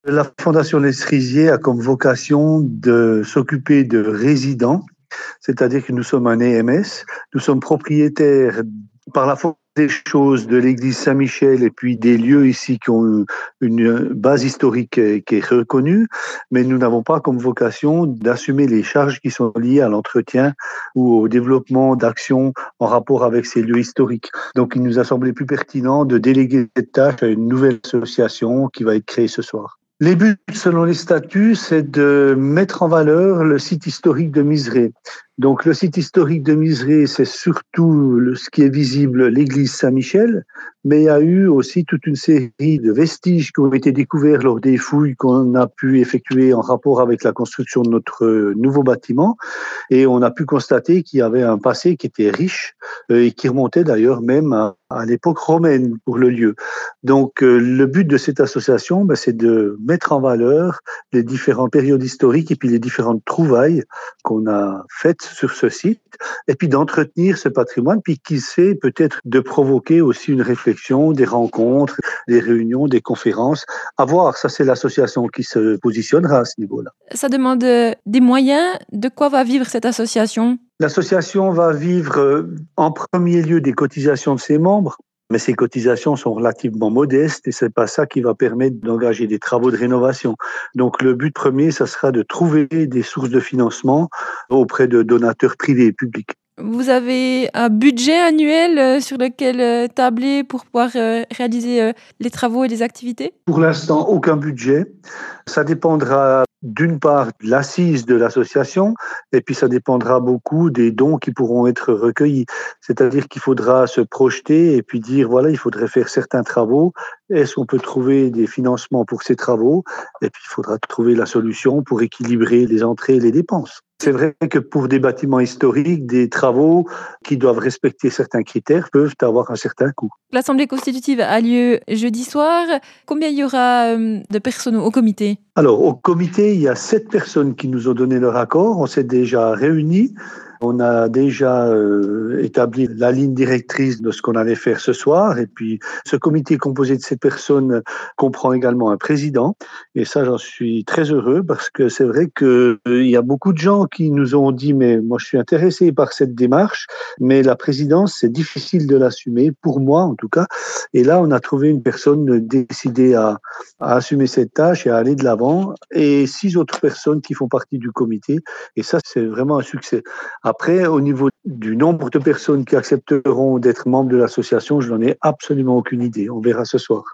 La Fondation Les Cerisiers a comme vocation de s'occuper de résidents, c'est-à-dire que nous sommes un EMS, nous sommes propriétaires par la force des choses de l'église Saint-Michel et puis des lieux ici qui ont une base historique qui est reconnue, mais nous n'avons pas comme vocation d'assumer les charges qui sont liées à l'entretien ou au développement d'actions en rapport avec ces lieux historiques. Donc il nous a semblé plus pertinent de déléguer cette tâche à une nouvelle association qui va être créée ce soir. Les buts, selon les statuts, c'est de mettre en valeur le site historique de Miseré. Donc, le site historique de Miseré, c'est surtout ce qui est visible, l'église Saint-Michel, mais il y a eu aussi toute une série de vestiges qui ont été découverts lors des fouilles qu'on a pu effectuer en rapport avec la construction de notre nouveau bâtiment. Et on a pu constater qu'il y avait un passé qui était riche et qui remontait d'ailleurs même à l'époque romaine pour le lieu. Donc, le but de cette association, c'est de mettre en valeur les différentes périodes historiques et puis les différentes trouvailles qu'on a faites sur ce site, et puis d'entretenir ce patrimoine, puis qui sait peut-être de provoquer aussi une réflexion, des rencontres, des réunions, des conférences. À voir, ça c'est l'association qui se positionnera à ce niveau-là. Ça demande des moyens. De quoi va vivre cette association? L'association va vivre en premier lieu des cotisations de ses membres, mais ces cotisations sont relativement modestes et c'est pas ça qui va permettre d'engager des travaux de rénovation. Donc le but premier, ça sera de trouver des sources de financement auprès de donateurs privés et publics. Vous avez un budget annuel sur lequel tabler pour pouvoir réaliser les travaux et les activités? Pour l'instant, aucun budget. Ça dépendra d'une part de l'assise de l'association et puis ça dépendra beaucoup des dons qui pourront être recueillis. C'est-à-dire qu'il faudra se projeter et puis dire, voilà, il faudrait faire certains travaux. Est-ce qu'on peut trouver des financements pour ces travaux? Et puis il faudra trouver la solution pour équilibrer les entrées et les dépenses. C'est vrai que pour des bâtiments historiques, des travaux qui doivent respecter certains critères peuvent avoir un certain coût. L'Assemblée constitutive a lieu jeudi soir. Combien il y aura de personnes au comité? Alors, au comité, il y a 7 personnes qui nous ont donné leur accord. On s'est déjà réunis. On a déjà établi la ligne directrice de ce qu'on allait faire ce soir. Et puis, ce comité composé de 7 personnes comprend également un président. Et ça, j'en suis très heureux parce que c'est vrai qu'il y a beaucoup de gens qui nous ont dit, mais moi, je suis intéressé par cette démarche, mais la présidence, c'est difficile de l'assumer, pour moi en tout cas. Et là, on a trouvé une personne décidée à assumer cette tâche et à aller de l'avant. Et 6 autres personnes qui font partie du comité. Et ça, c'est vraiment un succès. Après, au niveau du nombre de personnes qui accepteront d'être membres de l'association, je n'en ai absolument aucune idée. On verra ce soir.